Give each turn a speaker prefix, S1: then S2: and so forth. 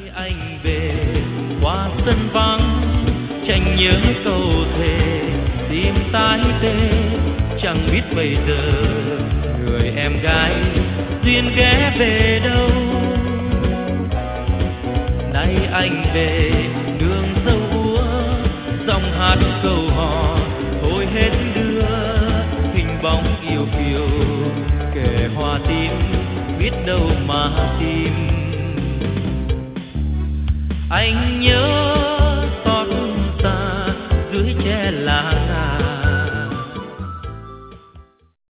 S1: anh về qua sân vắng, tranh nhớ câu thề tim tái tê, chẳng biết bây giờ người em gái duyên ghé về đâu. Nay anh về đường sâu úa, dòng hát câu hò thôi hết đưa, hình bóng yêu kiều kề hoa tím, biết đâu mà tìm. Anh nhớ